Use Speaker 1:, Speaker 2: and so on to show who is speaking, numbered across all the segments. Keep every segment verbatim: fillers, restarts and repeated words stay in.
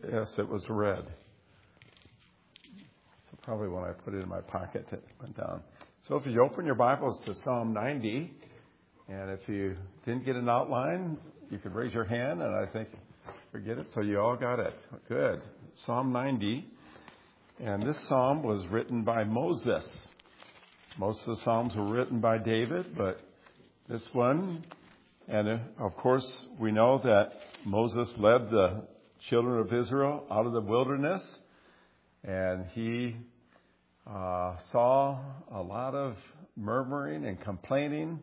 Speaker 1: Yes, it was red. So probably when I put it in my pocket, it went down. So if you open your Bibles to Psalm ninety, and if you didn't get an outline, you could raise your hand, and I think forget it. So you all got it. Good. Psalm ninety. And this psalm was written by Moses. Most of the psalms were written by David, but this one, and of course, we know that Moses led the children of Israel out of the wilderness, and he uh, saw a lot of murmuring and complaining.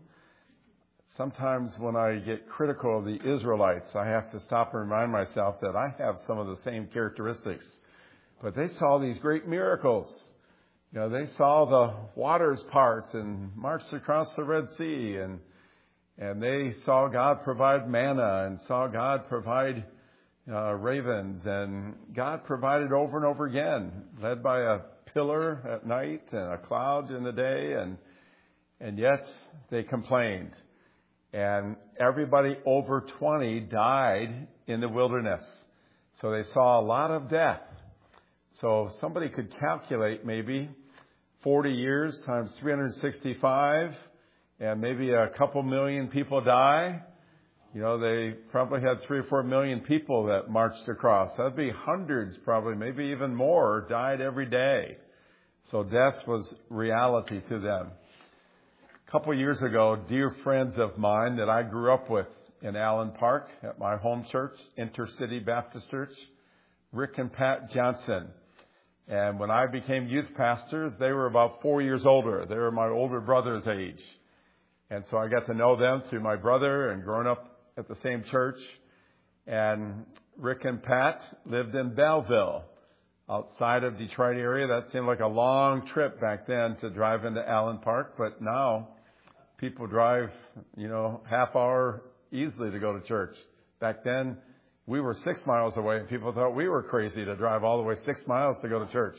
Speaker 1: Sometimes when I get critical of the Israelites, I have to stop and remind myself that I have some of the same characteristics. But they saw these great miracles. You know, they saw the waters part and marched across the Red Sea, and and they saw God provide manna and saw God provide uh, ravens, and God provided over and over again, led by a pillar at night and a cloud in the day, and and yet they complained. And everybody over twenty died in the wilderness. So they saw a lot of death. So somebody could calculate maybe forty years times three hundred sixty-five, and maybe a couple million people die. You know, they probably had three or four million people that marched across. That'd be hundreds, probably, maybe even more, died every day. So death was reality to them. A couple of years ago, dear friends of mine that I grew up with in Allen Park at my home church, Intercity Baptist Church, Rick and Pat Johnson. And when I became youth pastors, they were about four years older. They were my older brother's age. And so I got to know them through my brother and growing up at the same church. And Rick and Pat lived in Belleville, outside of Detroit area. That seemed like a long trip back then to drive into Allen Park. But now people drive, you know, half hour easily to go to church. Back then, we were six miles away, and people thought we were crazy to drive all the way six miles to go to church.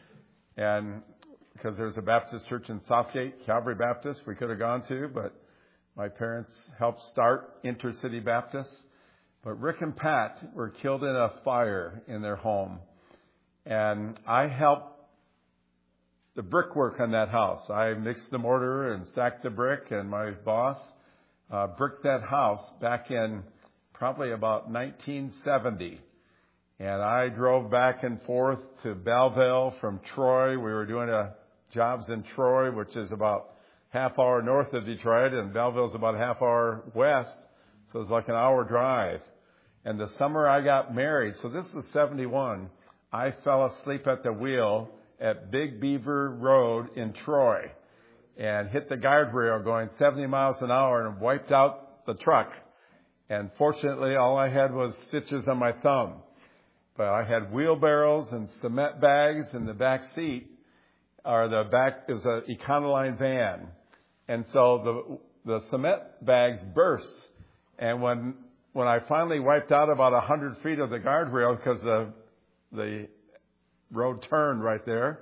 Speaker 1: And because there's a Baptist church in Southgate, Calvary Baptist, we could have gone to, but my parents helped start Intercity Baptist. But Rick and Pat were killed in a fire in their home. And I helped the brickwork on that house. I mixed the mortar and stacked the brick, and my boss uh, bricked that house back in probably about nineteen seventy. And I drove back and forth to Belleville from Troy. We were doing a, jobs in Troy, which is about half hour north of Detroit, and Belleville's about half hour west. So it was like an hour drive. And the summer I got married, so this was seventy-one, I fell asleep at the wheel at Big Beaver Road in Troy and hit the guardrail going seventy miles an hour and wiped out the truck. And fortunately, all I had was stitches on my thumb. But I had wheelbarrows and cement bags in the back seat, or the back is an Econoline van. And so the the cement bags burst. And when when I finally wiped out about one hundred feet of the guardrail, because the the road turned right there,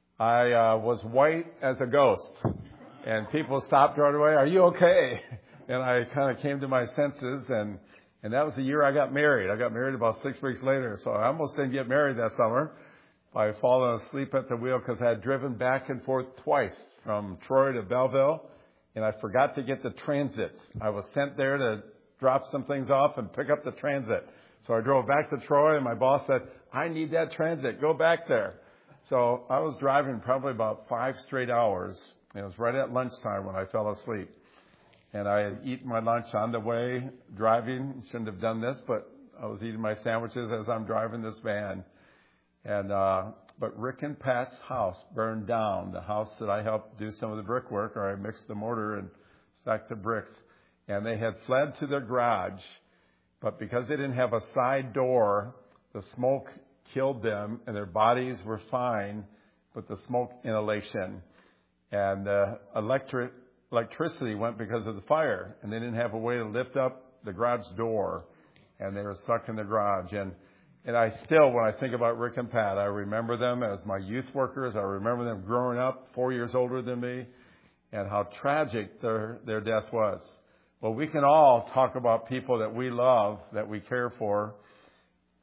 Speaker 1: I uh, was white as a ghost. And people stopped right away. Are you okay? And I kind of came to my senses, and, and that was the year I got married. I got married about six weeks later, so I almost didn't get married that summer by falling asleep at the wheel because I had driven back and forth twice from Troy to Belleville, and I forgot to get the transit. I was sent there to drop some things off and pick up the transit. So I drove back to Troy, and my boss said, I need that transit. Go back there. So I was driving probably about five straight hours. It was right at lunchtime when I fell asleep. And I had eaten my lunch on the way, driving. Shouldn't have done this, but I was eating my sandwiches as I'm driving this van. And uh, but Rick and Pat's house burned down, the house that I helped do some of the brickwork, or I mixed the mortar and stacked the bricks. And they had fled to their garage, but because they didn't have a side door, the smoke killed them, and their bodies were fine, but the smoke inhalation and the electric electricity went because of the fire, and they didn't have a way to lift up the garage door, and they were stuck in the garage. And and I still, when I think about Rick and Pat, I remember them as my youth workers. I remember them growing up, four years older than me, and how tragic their their death was. Well, we can all talk about people that we love, that we care for,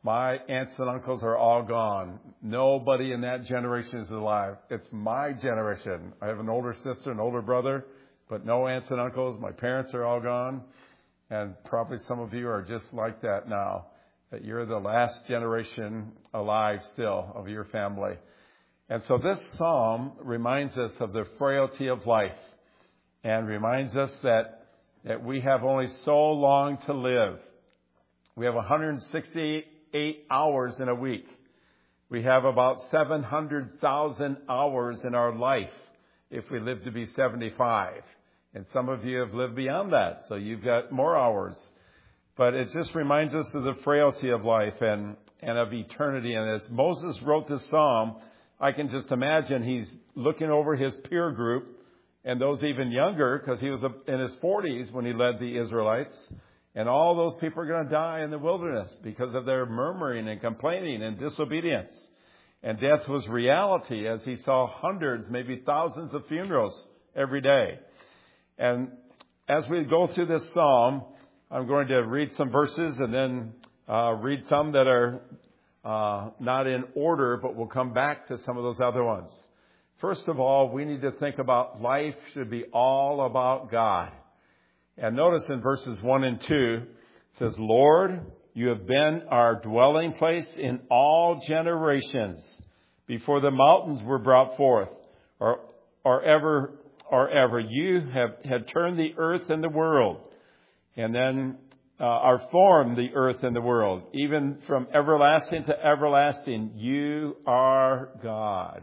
Speaker 1: My aunts and uncles are all gone. Nobody in that generation is alive. It's my generation. I have an older sister, an older brother, but no aunts and uncles. My parents are all gone. And probably some of you are just like that now, that you're the last generation alive still of your family. And so this psalm reminds us of the frailty of life and reminds us that, that we have only so long to live. We have one hundred sixty-eight hours in a week. We have about seven hundred thousand hours in our life if we live to be seventy-five. And some of you have lived beyond that, so you've got more hours. But it just reminds us of the frailty of life and, and of eternity. And as Moses wrote this psalm, I can just imagine he's looking over his peer group and those even younger, because he was in his forties when he led the Israelites. And all those people are going to die in the wilderness because of their murmuring and complaining and disobedience. And death was reality as he saw hundreds, maybe thousands of funerals every day. And as we go through this psalm, I'm going to read some verses and then uh, read some that are uh, not in order, but we'll come back to some of those other ones. First of all, we need to think about life should be all about God. And notice in verses one and two, it says, Lord, you have been our dwelling place in all generations, before the mountains were brought forth, or, or ever, or ever. You have had turned the earth and the world, and then uh, are formed the earth and the world. Even from everlasting to everlasting, you are God.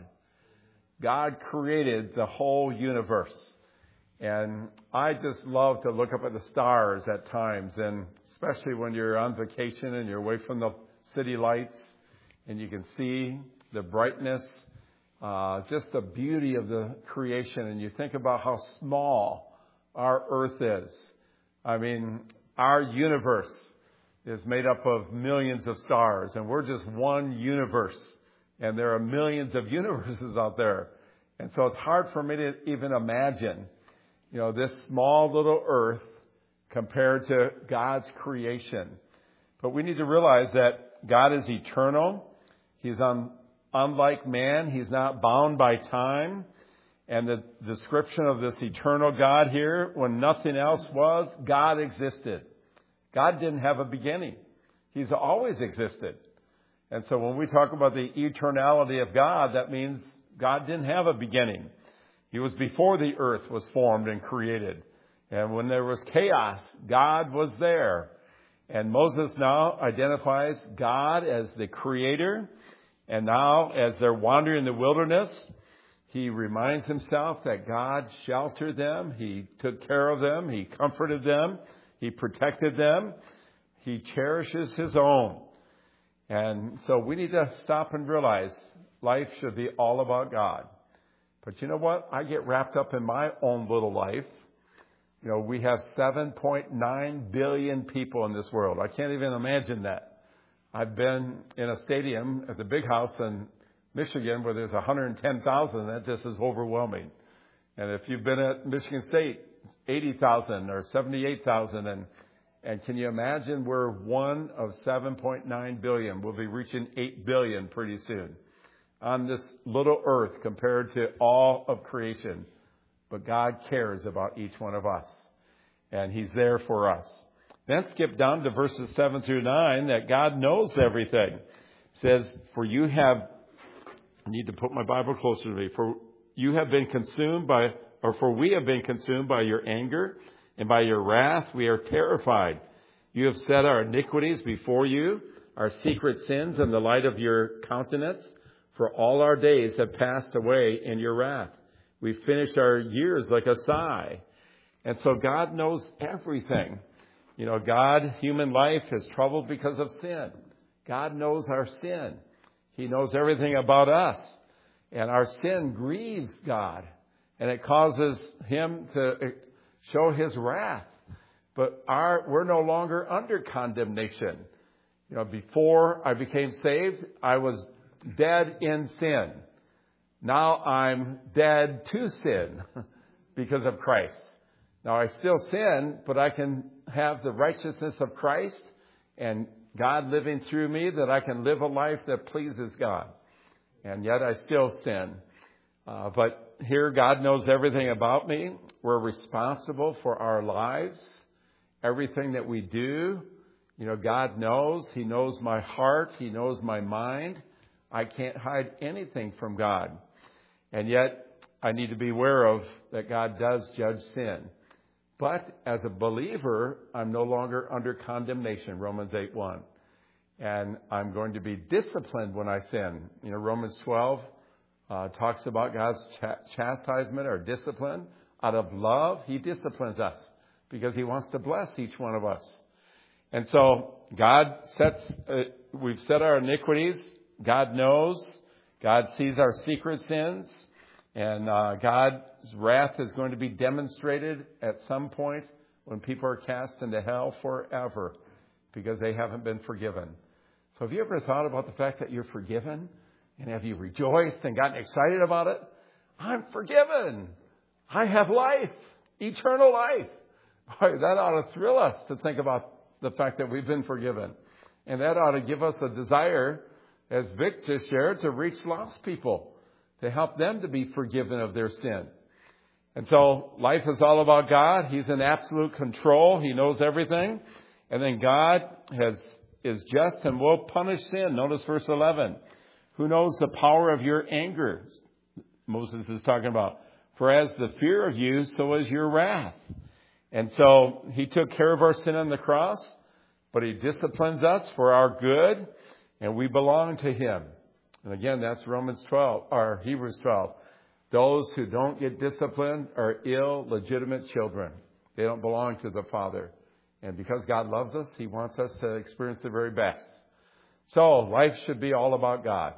Speaker 1: God created the whole universe. And I just love to look up at the stars at times, and especially when you're on vacation and you're away from the city lights and you can see the brightness, uh, just the beauty of the creation. And you think about how small our earth is. I mean, our universe is made up of millions of stars, and we're just one universe. And there are millions of universes out there. And so it's hard for me to even imagine, you know, this small little earth compared to God's creation. But we need to realize that God is eternal. He's un, unlike man. He's not bound by time. And the description of this eternal God here, when nothing else was, God existed. God didn't have a beginning. He's always existed. And so when we talk about the eternality of God, that means God didn't have a beginning. He was before the earth was formed and created. And when there was chaos, God was there. And Moses now identifies God as the creator. And now, as they're wandering in the wilderness, he reminds himself that God sheltered them. He took care of them. He comforted them. He protected them. He cherishes his own. And so we need to stop and realize life should be all about God. But you know what? I get wrapped up in my own little life. You know, we have seven point nine billion people in this world. I can't even imagine that. I've been in a stadium at the Big House in Michigan where there's one hundred ten thousand. That just is overwhelming. And if you've been at Michigan State, eighty thousand or seventy-eight thousand. And, and can you imagine we're one of seven point nine billion. We'll be reaching eight billion pretty soon on this little earth compared to all of creation. But God cares about each one of us. And he's there for us. Then skip down to verses seven through nine, that God knows everything. It says, for you have, I need to put my Bible closer to me, for you have been consumed by, or for we have been consumed by your anger, and by your wrath we are terrified. You have set our iniquities before you, our secret sins in the light of your countenance. For all our days have passed away in your wrath. We finished our years like a sigh. And so God knows everything. You know, God, human life is troubled because of sin. God knows our sin. He knows everything about us. And our sin grieves God. And it causes him to show his wrath. But our, we're no longer under condemnation. You know, before I became saved, I was dead in sin. Now I'm dead to sin because of Christ. Now I still sin, but I can have the righteousness of Christ and God living through me that I can live a life that pleases God. And yet I still sin. Uh, but here God knows everything about me. We're responsible for our lives. Everything that we do, you know, God knows. He knows my heart. He knows my mind. I can't hide anything from God. And yet I need to be aware of that God does judge sin. But as a believer, I'm no longer under condemnation, Romans eight one. And I'm going to be disciplined when I sin. You know, Romans twelve uh, talks about God's ch- chastisement or discipline. Out of love, He disciplines us because He wants to bless each one of us. And so God sets, uh, we've set our iniquities. God knows. God sees our secret sins. And uh, God's wrath is going to be demonstrated at some point when people are cast into hell forever because they haven't been forgiven. So have you ever thought about the fact that you're forgiven? And have you rejoiced and gotten excited about it? I'm forgiven. I have life, eternal life. Boy, that ought to thrill us to think about the fact that we've been forgiven. And that ought to give us a desire, as Vic just shared, to reach lost people, to help them to be forgiven of their sin. And so life is all about God. He's in absolute control. He knows everything. And then God has is just and will punish sin. Notice verse eleven. Who knows the power of your anger? Moses is talking about. For as the fear of you, so is your wrath. And so He took care of our sin on the cross, but He disciplines us for our good, and we belong to Him. And again, that's Romans twelve, or Hebrews twelve. Those who don't get disciplined are illegitimate children. They don't belong to the Father. And because God loves us, He wants us to experience the very best. So life should be all about God.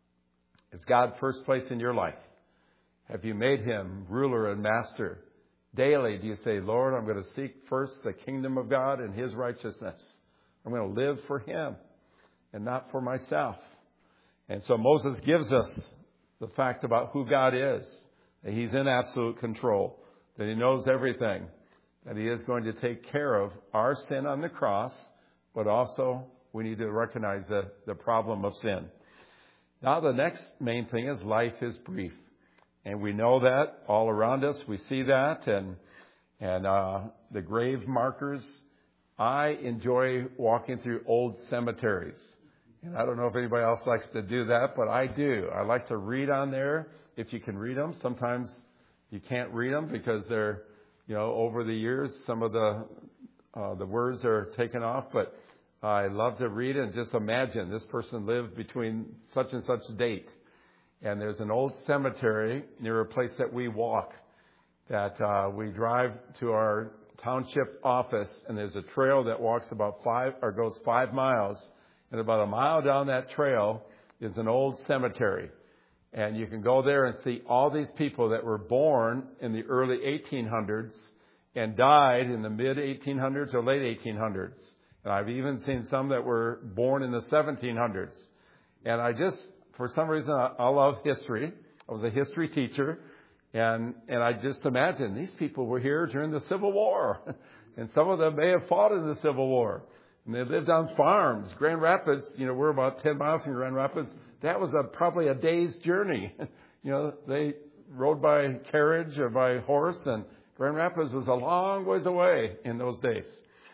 Speaker 1: Is God first place in your life? Have you made Him ruler and master? Daily, do you say, Lord, I'm going to seek first the kingdom of God and His righteousness. I'm going to live for Him and not for myself. And so Moses gives us the fact about who God is, that He's in absolute control, that He knows everything, that He is going to take care of our sin on the cross, but also we need to recognize the, the problem of sin. Now the next main thing is life is brief. And we know that all around us. We see that. And and uh, the grave markers. I enjoy walking through old cemeteries. And I don't know if anybody else likes to do that, but I do. I like to read on there if you can read them. Sometimes you can't read them because they're, you know, over the years, some of the uh, the words are taken off. But I love to read and just imagine this person lived between such and such date. And there's an old cemetery near a place that we walk that uh, we drive to our township office, and there's a trail that walks about five or goes five miles. And about a mile down that trail is an old cemetery. And you can go there and see all these people that were born in the early eighteen hundreds and died in the mid eighteen hundreds or late eighteen hundreds. And I've even seen some that were born in the seventeen hundreds. And I just, for some reason, I, I love history. I was a history teacher. And, and I just imagine these people were here during the Civil War. And some of them may have fought in the Civil War. And they lived on farms. Grand Rapids, you know, we're about ten miles from Grand Rapids. That was a, probably a day's journey. You know, they rode by carriage or by horse, and Grand Rapids was a long ways away in those days.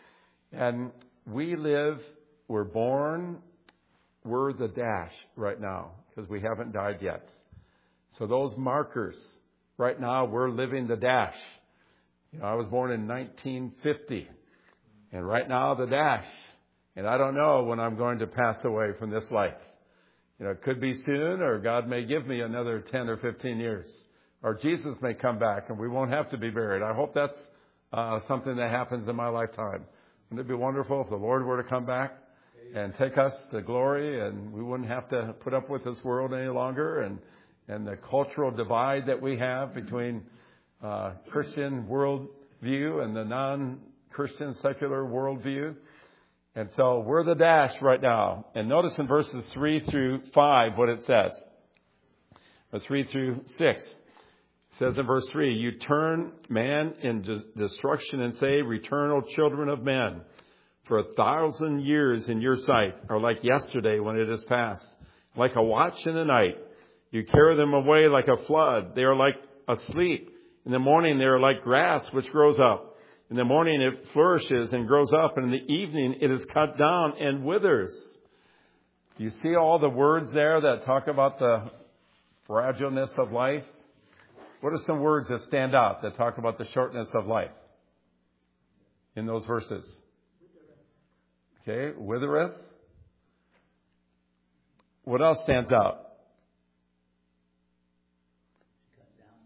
Speaker 1: And we live, we're born, we're the dash right now because we haven't died yet. So those markers, right now we're living the dash. You know, I was born in nineteen fifty. And right now, the dash. And I don't know when I'm going to pass away from this life. You know, it could be soon, or God may give me another ten or fifteen years. Or Jesus may come back and we won't have to be buried. I hope that's uh, something that happens in my lifetime. Wouldn't it be wonderful if the Lord were to come back and take us to glory, and we wouldn't have to put up with this world any longer, and, and the cultural divide that we have between uh, Christian worldview and the non Christian secular worldview. And so we're the dash right now. And notice in verses three through five what it says. Or three through six. It says in verse three, you turn man in destruction and say, return, O children of men. For a thousand years in your sight are like yesterday when it is past, like a watch in the night. You carry them away like a flood. They are like asleep. In the morning they are like grass which grows up. In the morning it flourishes and grows up, and in the evening it is cut down and withers. Do you see all the words there that talk about the fragileness of life? What are some words that stand out that talk about the shortness of life in those verses? Okay, withereth. What else stands out?
Speaker 2: Cut down.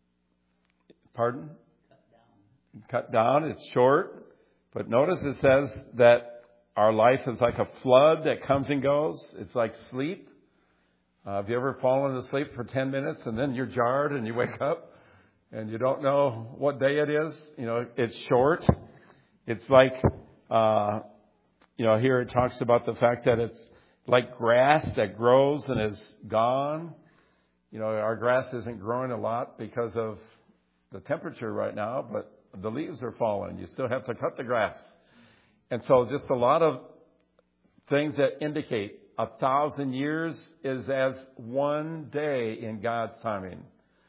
Speaker 1: Pardon?
Speaker 2: Cut down.
Speaker 1: Cut down. It's short. But notice it says that our life is like a flood that comes and goes. It's like sleep. Uh, have you ever fallen asleep for ten minutes and then you're jarred and you wake up and you don't know what day it is? You know, it's short. It's like, uh, you know, here it talks about the fact that it's like grass that grows and is gone. You know, our grass isn't growing a lot because of the temperature right now, but the leaves are falling. You still have to cut the grass. And so just a lot of things that indicate a thousand years is as one day in God's timing.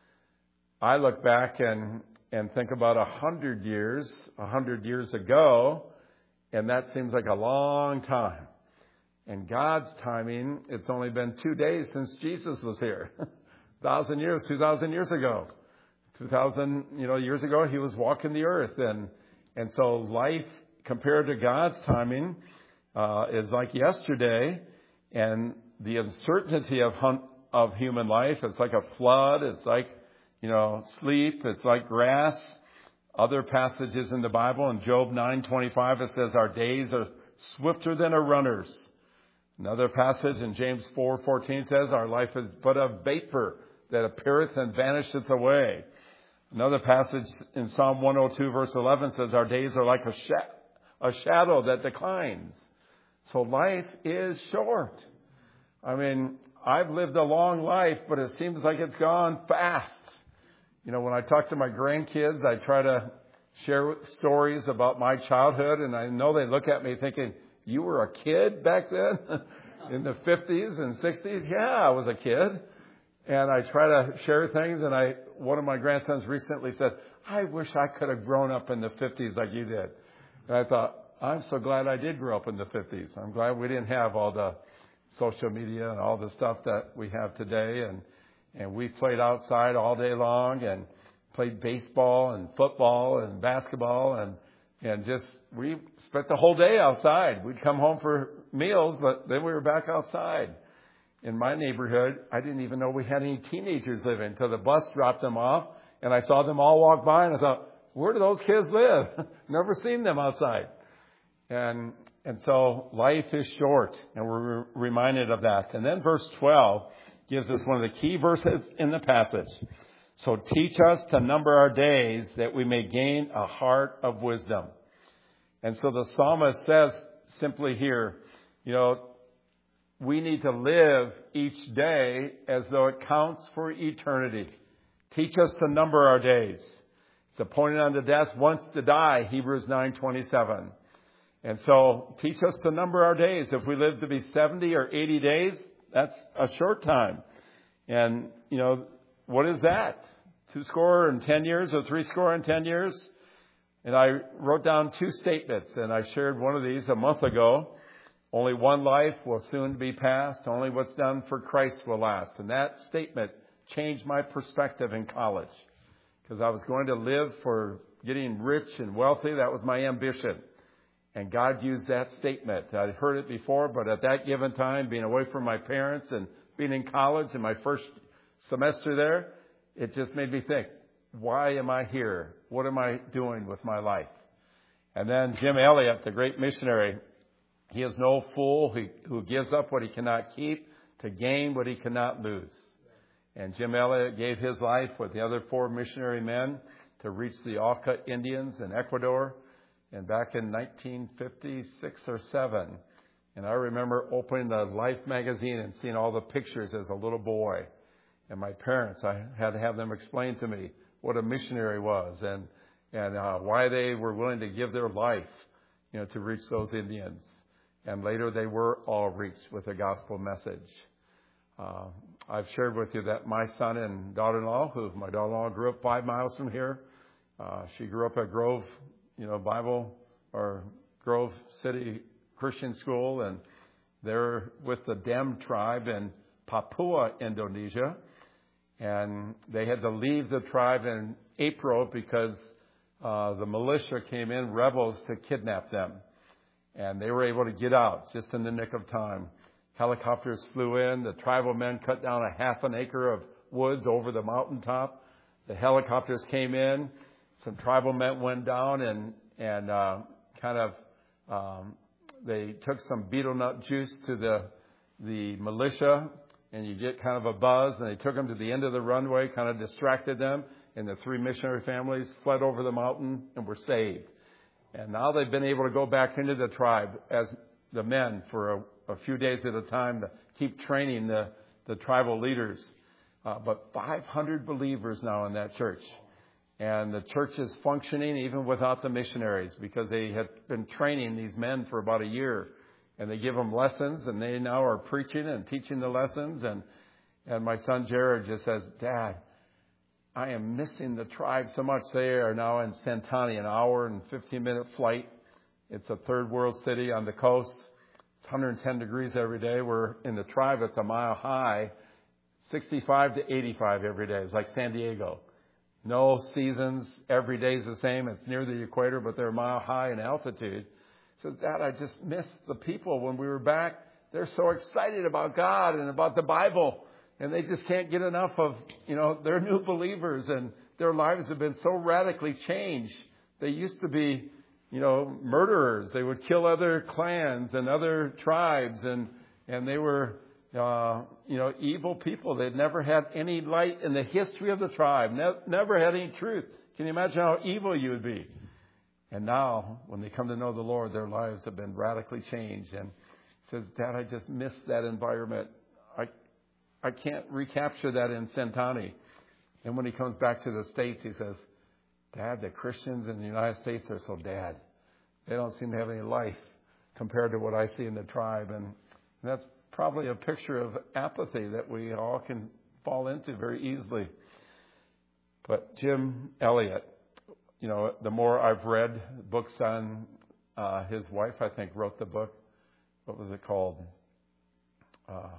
Speaker 1: I look back and, and think about a hundred years, a hundred years ago, and that seems like a long time. And God's timing, it's only been two days since Jesus was here. A thousand years, two thousand years ago. Two thousand, you know, years ago, he was walking the earth. And, and so life compared to God's timing, uh, is like yesterday. And the uncertainty of hun- of human life, it's like a flood. It's like, you know, sleep. It's like grass. Other passages in the Bible, in Job nine twenty-five, it says, our days are swifter than a runner's. Another passage in James four fourteen says, our life is but a vapor that appeareth and vanisheth away. Another passage in Psalm one oh two, verse eleven says, our days are like a, sh- a shadow that declines. So life is short. I mean, I've lived a long life, but it seems like it's gone fast. You know, when I talk to my grandkids, I try to share stories about my childhood, and I know they look at me thinking, you were a kid back then in the fifties and sixties? Yeah, I was a kid. And I try to share things, and I one of my grandsons recently said, I wish I could have grown up in the fifties like you did. And I thought, I'm so glad I did grow up in the fifties. I'm glad we didn't have all the social media and all the stuff that we have today. And And we played outside all day long and played baseball and football and basketball and, and just, we spent the whole day outside. We'd come home for meals, but then we were back outside. In my neighborhood, I didn't even know we had any teenagers living until the bus dropped them off and I saw them all walk by and I thought, where do those kids live? Never seen them outside. And, and so life is short, and we're reminded of that. And then verse twelve gives us one of the key verses in the passage. So teach us to number our days that we may gain a heart of wisdom. And so the psalmist says simply here, you know, we need to live each day as though it counts for eternity. Teach us to number our days. It's appointed unto death once to die, Hebrews nine twenty-seven. And so teach us to number our days. If we live to be seventy or eighty days, that's a short time. And, you know, what is that? Two score and ten years or three score and ten years? And I wrote down two statements, and I shared one of these a month ago. Only one life will soon be passed. Only what's done for Christ will last. And that statement changed my perspective in college, because I was going to live for getting rich and wealthy. That was my ambition. And God used that statement. I'd heard it before, but at that given time, being away from my parents and being in college in my first semester there, it just made me think, why am I here? What am I doing with my life? And then Jim Elliot, the great missionary, he is no fool who, who gives up what he cannot keep to gain what he cannot lose. And Jim Elliot gave his life with the other four missionary men to reach the Auca Indians in Ecuador. And back in nineteen fifty-six or seven, and I remember opening the Life magazine and seeing all the pictures as a little boy. And my parents, I had to have them explain to me what a missionary was and and uh, why they were willing to give their life you know, to reach those Indians. And later they were all reached with the gospel message. Uh, I've shared with you that my son and daughter-in-law, who my daughter-in-law grew up five miles from here, uh, she grew up at Grove, you know, Bible or Grove City Christian School, and they're with the Dem tribe in Papua, Indonesia. And they had to leave the tribe in April because uh, the militia came in, rebels, to kidnap them. And they were able to get out just in the nick of time. Helicopters flew in. The tribal men cut down a half an acre of woods over the mountaintop. The helicopters came in. Some tribal men went down and, and uh, kind of, um, they took some betel nut juice to the, the militia, and you get kind of a buzz. And they took them to the end of the runway, kind of distracted them. And the three missionary families fled over the mountain and were saved. And now they've been able to go back into the tribe as the men for a, a few days at a time to keep training the, the tribal leaders. Uh, but five hundred believers now in that church. And the church is functioning even without the missionaries because they had been training these men for about a year. And they give them lessons, and they now are preaching and teaching the lessons. And, and my son Jared just says, Dad, I am missing the tribe so much. They are now in Santani, an hour and fifteen minute flight. It's a third world city on the coast. It's one hundred ten degrees every day. We're in the tribe. It's a mile high, sixty-five to eighty-five every day. It's like San Diego. No seasons. Every day is the same. It's near the equator, but they're a mile high in altitude. So, Dad, I just missed the people when we were back. They're so excited about God and about the Bible. And they just can't get enough of, you know, they're new believers and their lives have been so radically changed. They used to be, you know, murderers. They would kill other clans and other tribes, and, and they were, uh, you know, evil people. They'd never had any light in the history of the tribe, ne- never had any truth. Can you imagine how evil you would be? And now, when they come to know the Lord, their lives have been radically changed. And he says, Dad, I just miss that environment. I I can't recapture that in Santani. And when he comes back to the States, he says, Dad, the Christians in the United States are so dead. They don't seem to have any life compared to what I see in the tribe. And that's probably a picture of apathy that we all can fall into very easily. But Jim Elliot, you know, the more I've read books on uh, his wife, I think, wrote the book. What was it called? Uh,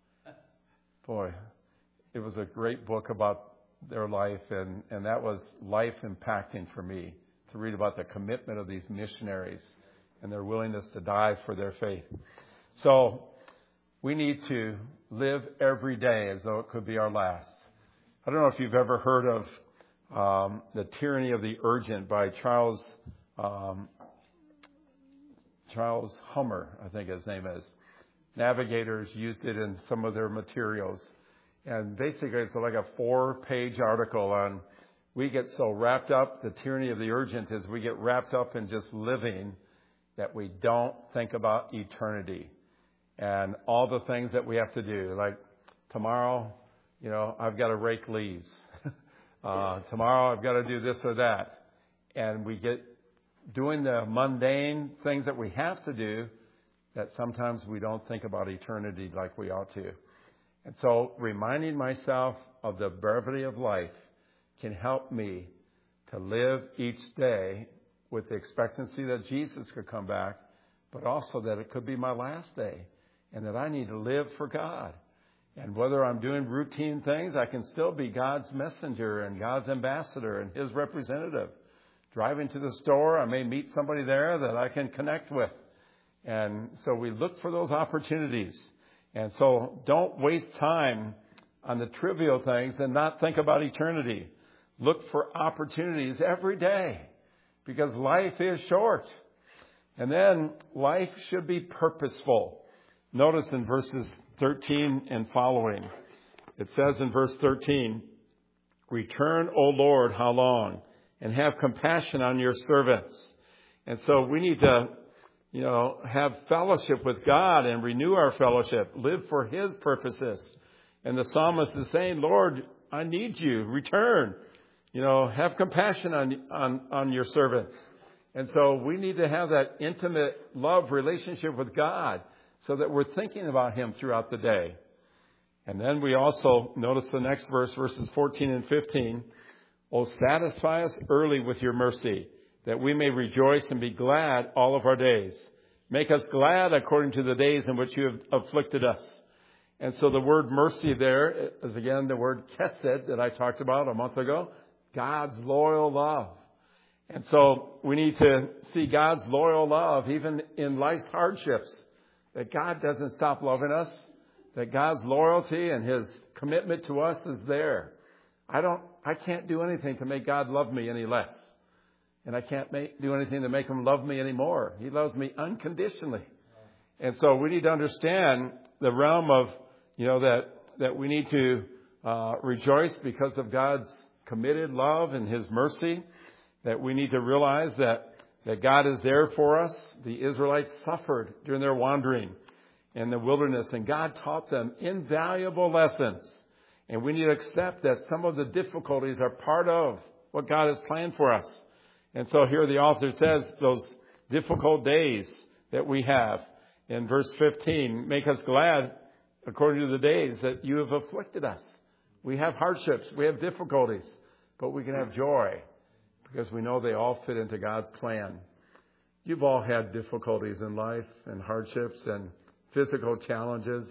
Speaker 1: boy, it was a great book about their life, and, and that was life impacting for me to read about the commitment of these missionaries and their willingness to die for their faith. So we need to live every day as though it could be our last. I don't know if you've ever heard of um, The Tyranny of the Urgent by Charles um, Charles Hummer, I think his name is. Navigators used it in some of their materials. And basically it's like a four-page article on we get so wrapped up, the tyranny of the urgent is we get wrapped up in just living that we don't think about eternity and all the things that we have to do. Like tomorrow, you know, I've got to rake leaves. uh, tomorrow I've got to do this or that. And we get doing the mundane things that we have to do that sometimes we don't think about eternity like we ought to. And so reminding myself of the brevity of life can help me to live each day with the expectancy that Jesus could come back, but also that it could be my last day and that I need to live for God. And whether I'm doing routine things, I can still be God's messenger and God's ambassador and His representative. Driving to the store, I may meet somebody there that I can connect with. And so we look for those opportunities. And so don't waste time on the trivial things and not think about eternity. Look for opportunities every day because life is short. And then life should be purposeful. Notice in verses thirteen and following, it says in verse thirteen, "Return, O Lord, how long? And have compassion on your servants." And so we need to, you know, have fellowship with God and renew our fellowship, live for His purposes. And the psalmist is saying, Lord, I need you. Return. You know, have compassion on, on, on your servants. And so we need to have that intimate love relationship with God so that we're thinking about Him throughout the day. And then we also notice the next verse, verses fourteen and fifteen. Oh, satisfy us early with your mercy, that we may rejoice and be glad all of our days. Make us glad according to the days in which you have afflicted us. And so the word mercy there is again the word chesed that I talked about a month ago. God's loyal love. And so we need to see God's loyal love even in life's hardships. That God doesn't stop loving us. That God's loyalty and His commitment to us is there. I don't, I can't do anything to make God love me any less. And I can't make, do anything to make Him love me anymore. He loves me unconditionally. And so we need to understand the realm of, you know, that, that we need to uh, rejoice because of God's committed love and His mercy. That we need to realize that, that God is there for us. The Israelites suffered during their wandering in the wilderness, and God taught them invaluable lessons. And we need to accept that some of the difficulties are part of what God has planned for us. And so here the author says those difficult days that we have in verse fifteen, make us glad according to the days that you have afflicted us. We have hardships, we have difficulties, but we can have joy because we know they all fit into God's plan. You've all had difficulties in life and hardships and physical challenges.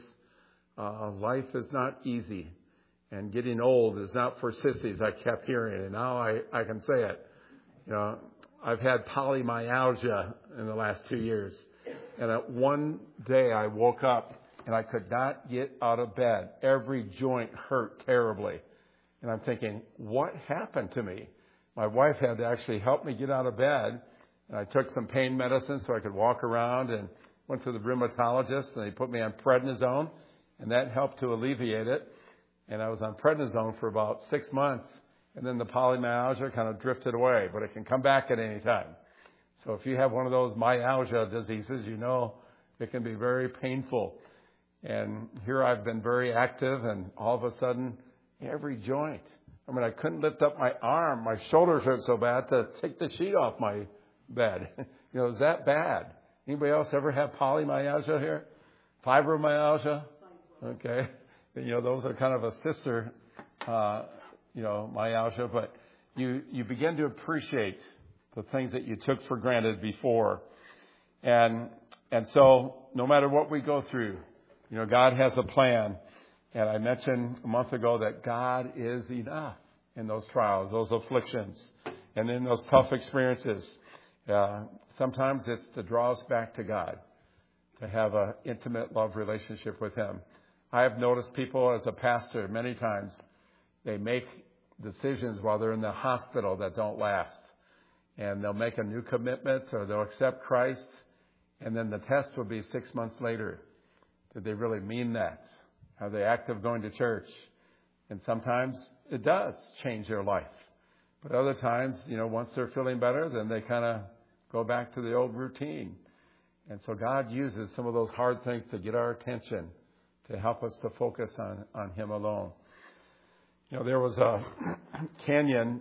Speaker 1: Uh, life is not easy, and getting old is not for sissies. I kept hearing, and now I, I can say it. You know, I've had polymyalgia in the last two years. And at one day I woke up and I could not get out of bed. Every joint hurt terribly. And I'm thinking, what happened to me? My wife had to actually help me get out of bed. And I took some pain medicine so I could walk around and went to the rheumatologist and they put me on prednisone. And that helped to alleviate it. And I was on prednisone for about six months. And then the polymyalgia kind of drifted away, but it can come back at any time. So if you have one of those myalgia diseases, you know it can be very painful. And here I've been very active, and all of a sudden, every joint. I mean, I couldn't lift up my arm. My shoulders hurt so bad to take the sheet off my bed. You know, it's that bad. Anybody else ever have polymyalgia here? Fibromyalgia? Okay. You know, those are kind of a sister uh you know, myalgia, but you, you begin to appreciate the things that you took for granted before. And, and so no matter what we go through, you know, God has a plan. And I mentioned a month ago that God is enough in those trials, those afflictions, and in those tough experiences. Uh, sometimes it's to draw us back to God, to have an intimate love relationship with Him. I have noticed people as a pastor many times, they make decisions while they're in the hospital that don't last. And they'll make a new commitment or they'll accept Christ. And then the test will be six months later. Did they really mean that? Are they active going to church? And sometimes it does change their life. But other times, you know, once they're feeling better, then they kind of go back to the old routine. And so God uses some of those hard things to get our attention, to help us to focus on, on Him alone. You know, there was a canyon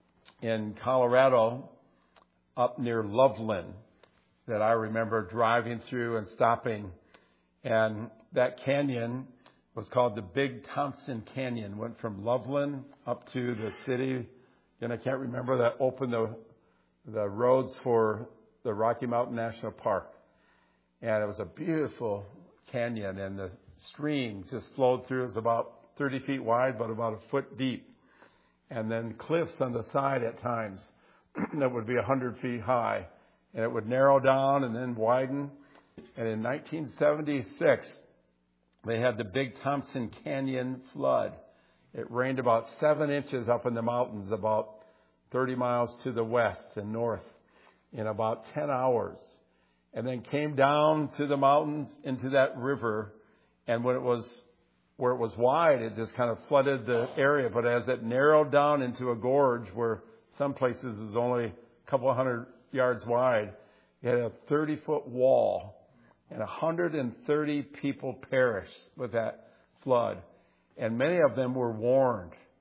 Speaker 1: in Colorado up near Loveland that I remember driving through and stopping. And that canyon was called the Big Thompson Canyon. Went from Loveland up to the city. And I can't remember that opened the, the roads for the Rocky Mountain National Park. And it was a beautiful canyon, and the stream just flowed through. It was about thirty feet wide, but about a foot deep. And then cliffs on the side at times that would be one hundred feet high. And it would narrow down and then widen. And in nineteen seventy-six, they had the Big Thompson Canyon flood. It rained about seven inches up in the mountains, about thirty miles to the west and north, in about ten hours. And then came down to the mountains into that river. And when it was where it was wide, it just kind of flooded the area. But as it narrowed down into a gorge where some places is only a couple of hundred yards wide, it had a thirty-foot wall, and one hundred thirty people perished with that flood. And many of them were warned.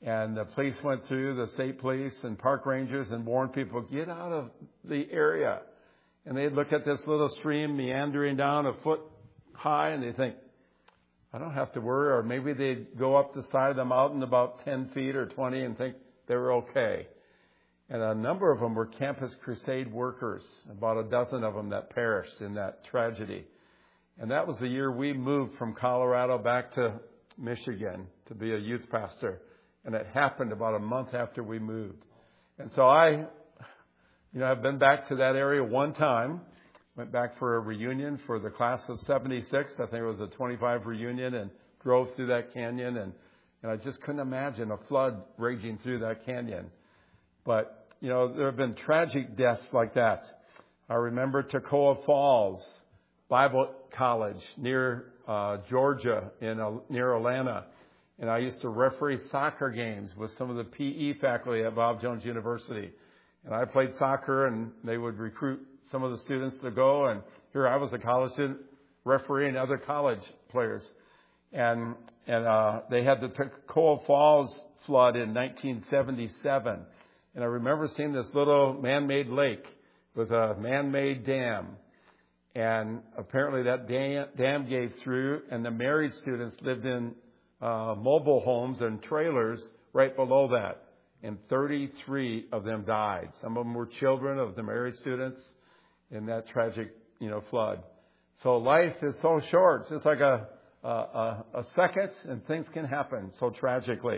Speaker 1: And the police went through, the state police and park rangers, and warned people, get out of the area. And they'd look at this little stream meandering down a foot high, and they'd think, I don't have to worry. Or maybe they'd go up the side of the mountain about ten feet or twenty and think they were okay. And a number of them were Campus Crusade workers, about a dozen of them that perished in that tragedy. And that was the year we moved from Colorado back to Michigan to be a youth pastor. And it happened about a month after we moved. And so I, you know, I've been back to that area one time. Went back for a reunion for the class of seventy-six. I think it was a twenty-five reunion, and drove through that canyon. And, and I just couldn't imagine a flood raging through that canyon. But, you know, there have been tragic deaths like that. I remember Toccoa Falls Bible College near uh, Georgia, in uh, near Atlanta. And I used to referee soccer games with some of the P E faculty at Bob Jones University. And I played soccer, and they would recruit some of the students to go. And here I was a college student refereeing other college players. And and uh, they had the Toccoa Falls flood in nineteen seventy-seven. And I remember seeing this little man-made lake with a man-made dam. And apparently that dam, dam gave through, and the married students lived in uh, mobile homes and trailers right below that. And thirty-three of them died. Some of them were children of the married students in that tragic, you know, flood. So life is so short, just like a, a, a, a second, and things can happen so tragically.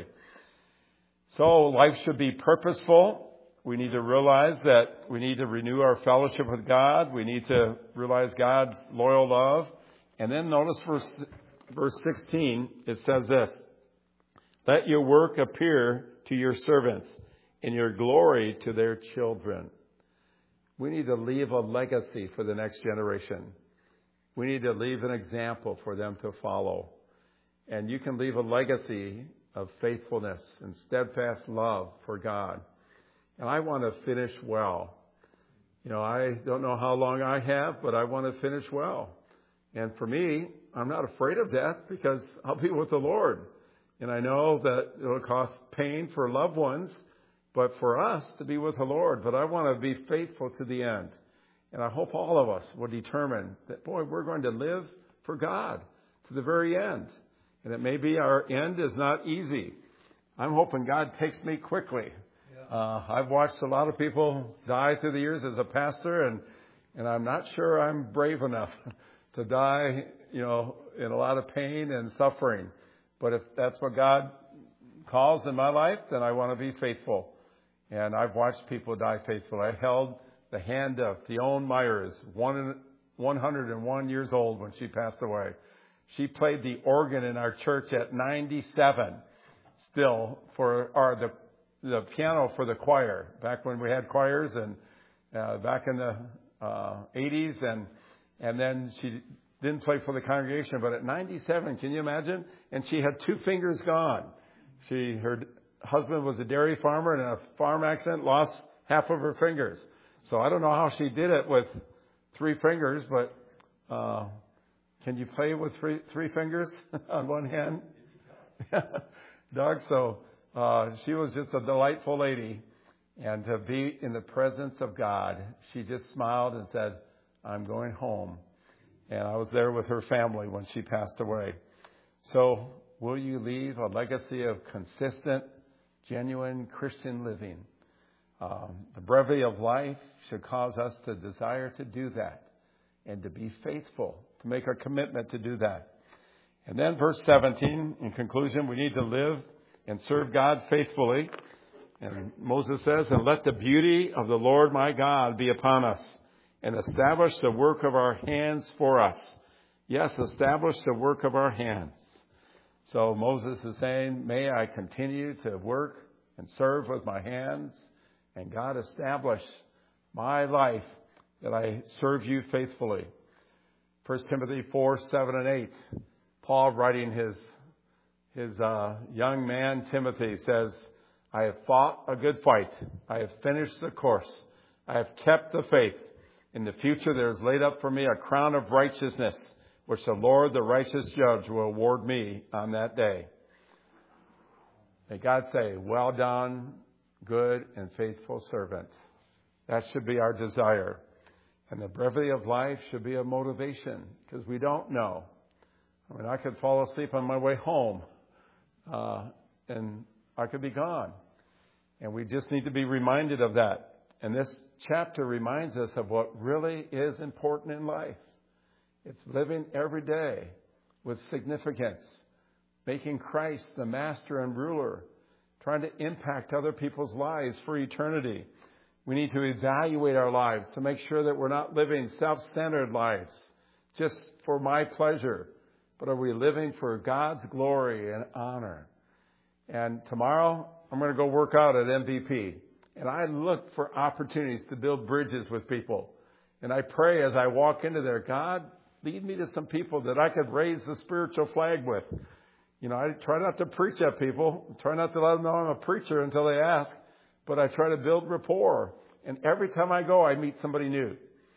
Speaker 1: So life should be purposeful. We need to realize that we need to renew our fellowship with God. We need to realize God's loyal love. And then notice verse, verse sixteen, it says this, let your work appear to your servants and your glory to their children. We need to leave a legacy for the next generation. We need to leave an example for them to follow. And you can leave a legacy of faithfulness and steadfast love for God. And I want to finish well. You know, I don't know how long I have, but I want to finish well. And for me, I'm not afraid of death because I'll be with the Lord. And I know that it'll cost pain for loved ones, but for us to be with the Lord. But I want to be faithful to the end. And I hope all of us will determine that, boy, we're going to live for God to the very end. And it may be our end is not easy. I'm hoping God takes me quickly. Uh, I've watched a lot of people die through the years as a pastor, and, and I'm not sure I'm brave enough to die, you know, in a lot of pain and suffering. But if that's what God calls in my life, then I want to be faithful. And I've watched people die faithful. I held the hand of Theone Myers, one, one hundred one years old when she passed away. She played the organ in our church at ninety-seven still for or the the piano for the choir, back when we had choirs, and uh, back in the uh, eighties, and and then she didn't play for the congregation, but at ninety-seven, can you imagine? And she had two fingers gone. She, her husband was a dairy farmer, and in a farm accident lost half of her fingers. So I don't know how she did it with three fingers, but uh, can you play with three, three fingers on one hand? Doug, so uh, she was just a delightful lady. And to be in the presence of God, she just smiled and said, I'm going home. And I was there with her family when she passed away. So will you leave a legacy of consistent, genuine Christian living? Um, the brevity of life should cause us to desire to do that and to be faithful, to make a commitment to do that. And then verse seventeen, in conclusion, we need to live and serve God faithfully. And Moses says, and let the beauty of the Lord my God be upon us, and establish the work of our hands for us. Yes, establish the work of our hands. So Moses is saying, may I continue to work and serve with my hands, and God establish my life that I serve you faithfully. First Timothy four, seven, and eight. Paul, writing his, his uh, young man Timothy, says, I have fought a good fight. I have finished the course. I have kept the faith. In the future there is laid up for me a crown of righteousness, which the Lord, the righteous judge, will award me on that day. May God say, well done, good and faithful servant. That should be our desire. And the brevity of life should be a motivation, because we don't know. I mean, I could fall asleep on my way home, uh, and I could be gone. And we just need to be reminded of that. And this chapter reminds us of what really is important in life. It's living every day with significance, making Christ the master and ruler, trying to impact other people's lives for eternity. We need to evaluate our lives to make sure that we're not living self-centered lives just for my pleasure, but are we living for God's glory and honor? And tomorrow, I'm going to go work out at M V P. And I look for opportunities to build bridges with people. And I pray as I walk into there, God, lead me to some people that I could raise the spiritual flag with. You know, I try not to preach at people. Try not to let them know I'm a preacher until they ask. But I try to build rapport. And every time I go, I meet somebody new.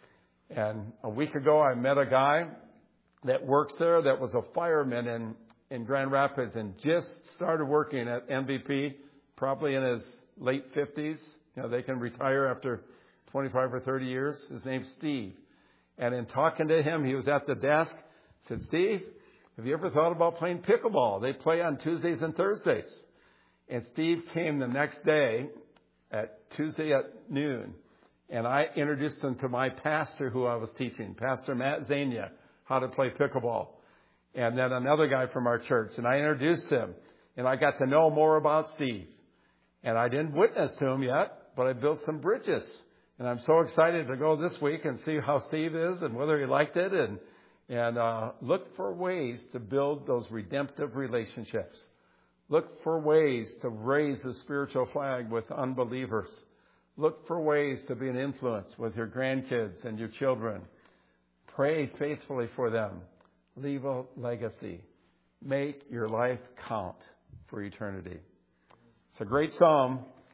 Speaker 1: And a week ago, I met a guy that works there that was a fireman in, in Grand Rapids and just started working at M V P, probably in his late fifties. You know, they can retire after twenty-five or thirty years. His name's Steve. And in talking to him, he was at the desk. I said, Steve, have you ever thought about playing pickleball? They play on Tuesdays and Thursdays. And Steve came the next day at Tuesday at noon. And I introduced him to my pastor who I was teaching, Pastor Matt Zania, how to play pickleball. And then another guy from our church. And I introduced him. And I got to know more about Steve. And I didn't witness to him yet, but I built some bridges. And I'm so excited to go this week and see how Steve is and whether he liked it. And, and uh, look for ways to build those redemptive relationships. Look for ways to raise the spiritual flag with unbelievers. Look for ways to be an influence with your grandkids and your children. Pray faithfully for them. Leave a legacy. Make your life count for eternity. It's a great psalm,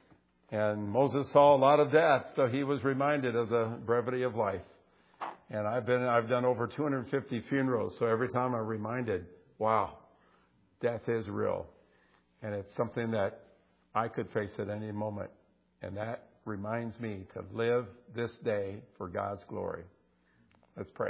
Speaker 1: and Moses saw a lot of death, so he was reminded of the brevity of life. And I've been, I've done over two hundred fifty funerals, so every time I'm reminded, wow, death is real. And it's something that I could face at any moment. And that reminds me to live this day for God's glory. Let's pray.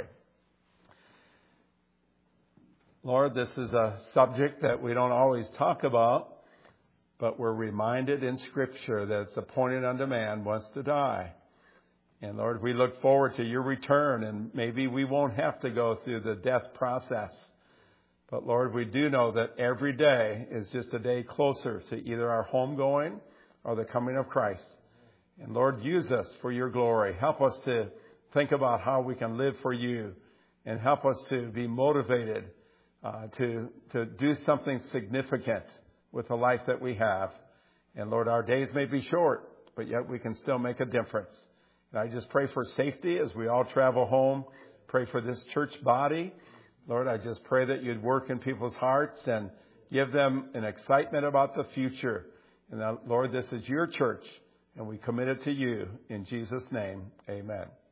Speaker 1: Lord, this is a subject that we don't always talk about. But we're reminded in Scripture that it's appointed unto man once to die. And Lord, we look forward to your return, and maybe we won't have to go through the death process. But Lord, we do know that every day is just a day closer to either our homegoing or the coming of Christ. And Lord, use us for your glory. Help us to think about how we can live for you, and help us to be motivated uh, to, to do something significant with the life that we have. And Lord, our days may be short, but yet we can still make a difference. And I just pray for safety as we all travel home. Pray for this church body. Lord, I just pray that you'd work in people's hearts and give them an excitement about the future. And that, Lord, this is your church, and we commit it to you. In Jesus' name, amen.